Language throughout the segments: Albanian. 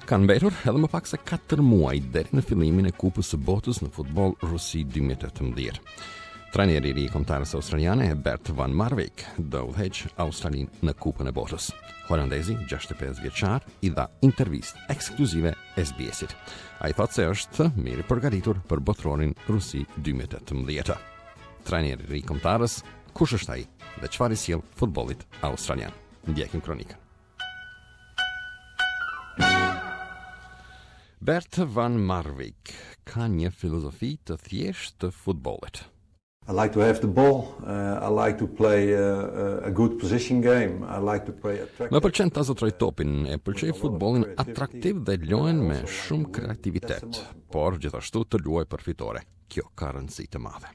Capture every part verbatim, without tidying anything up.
Kanë mbetur edhe më pak se katër muaj deri në fillimin e Kupës së Botës në futboll Rusi dy mijë e tetëmbëdhjetë. Trajneri i ri i kombëtarës australiane Bert van Marwijk do udhëheq Australinë në Kupën e Botës. Holandezi, gjashtëdhjetë e pesë vjeçar, i dha intervistë ekskluzive S B S-it. Ai thotë se është mirë i përgatitur për botrorin Rusi dy mijë e tetëmbëdhjetë. Trajneri i ri i kombëtarës, kush është ai dhe çfarë i sjell futbollit australian? Ndjekim kronikën. Bert van Marwijk ka një filozofi të thjeshtë të futbollit. I like to have the ball. Uh, I like to play uh, a good position game. I like to play attractive. Më pëlqen ta zotroj topin, e pëlqej futbollin atraktiv dhe lojën me shumë kreativitet, por gjithashtu të luaj për fitore. Kjo ka rëndësi të madhe.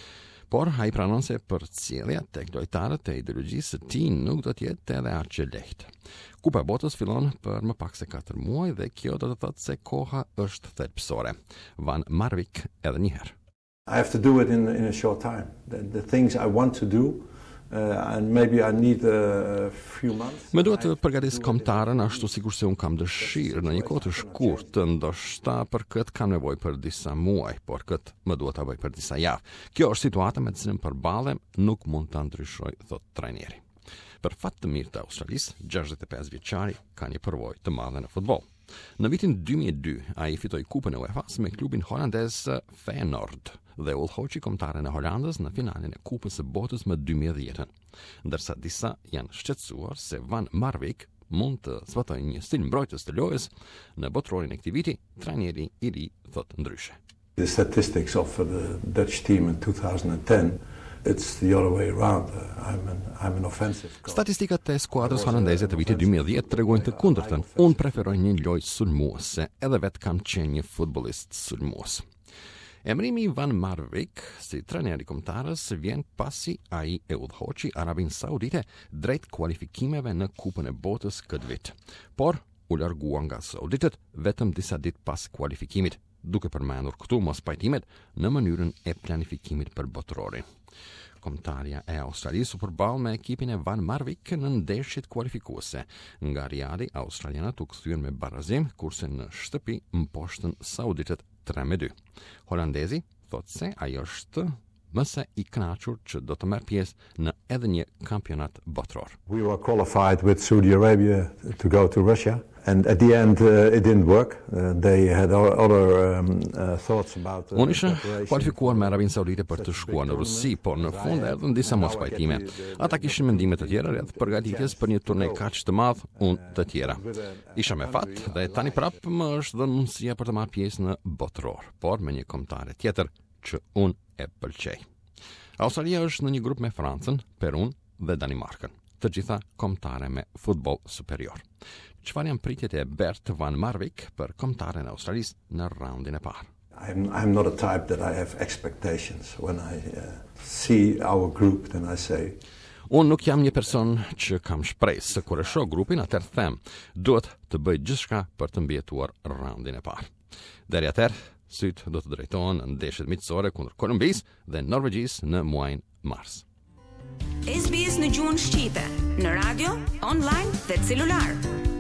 Por ai pranon se përcjellja tek lojtarët e ideologjisë së tij nuk do të jetë edhe aq e lehtë. Kupa e Botës fillon për më pak se katër muaj dhe kjo do të thotë se koha është thelbësore. Van Marwijk edhe një herë. I have to do it in in a short time. The, the things I want to do, uh, and maybe I need a few months. Më duhet të përgatis kombëtarën ashtu sikur se un kam dëshirë në një kohë të shkurtë, ndoshta për këtë kam nevojë për disa muaj, por këtë më duhet ta bëj për disa javë. Kjo është situata me të cilën përballem, nuk mund ta ndryshoj, thot trajneri. Për fat të mirë të Australisë, gjashtëdhjetë e pesë vjeçari ka një përvojë të madhe në futboll. Në vitin dy mijë e dy, ai fitoi kupën e UEFA-s me klubin holandez Feyenoord dhe udhëhoqi kombëtarën e Holandës në finalen e Kupës së Botës më dy mijë e dhjetë. Ndërsa disa janë shqetësuar se Van Marwijk mund të zbatojë një stil mbrojtës të lojës, në botrorin e këtij viti, trajneri i ri thot ndryshe. The statistics of the Dutch team in two thousand ten, it's the other way around. Uh, I'm an I'm an offensive coach. Statistikat e skuadrës holandeze të vitit dy mijë e dhjetë tregojnë të kundërtën. Unë preferoj një lojë sulmuese, edhe vetë kam qenë një futbollist sulmues. Emrimi Van Marwijk si trajner i kombëtarës vjen pasi ai e udhëhoqi Arabinë Saudite drejt kualifikimeve në Kupën e Botës këtë vit. Por u largua nga sauditët vetëm disa ditë pas kualifikimit, duke përmendur këtu mos pajtimet në mënyrën e planifikimit për botrorin. Kombëtarja e Australisë u përball me ekipin e Van Marwijk në ndeshjet kualifikuese. Nga Riadi, australianët u kthyen me barazim, kurse në shtëpi mposhtën sauditët tre me dy. Holandezi thotë se ai është më se i kënaqur që do të marrë pjesë në edhe një kampionat botror. We were qualified with Saudi Arabia to go to Russia, and at the end uh, it didn't work. Uh, they had other um, uh, thoughts about uh, Unë isha kualifikuar me Arabinë Saudite për të shkuar në Rusi, por në fund erdhën disa mospajtime. Ata kishin mendime të tjera rreth përgatitjes për një turne kaq të madh, unë të tjera. Isha me fat dhe tani prapë më është dhënë mundësia për të marrë pjesë në botror, por me një kombëtare tjetër që unë e pëlqej. Australia është në një grup me Francën, Perun dhe Danimarkën, të gjitha kombëtare me futboll superior. Çfarë janë pritjet e Bert van Marwijk për kombëtaren e Australisë në raundin e parë? I'm I'm not a type that I have expectations. When I uh, see our group, then I say. Unë nuk jam një person që kam shpresë, kur e shoh grupin atëherë them, duhet të bëj gjithçka për të mbijetuar raundin e parë. Deri atëherë, syt do të drejtohen në ndeshjet miqësore kundër Kolumbisë dhe Norvegjisë në muajin mars. S B S në gjuhën shqiptare, në radio, online dhe celular.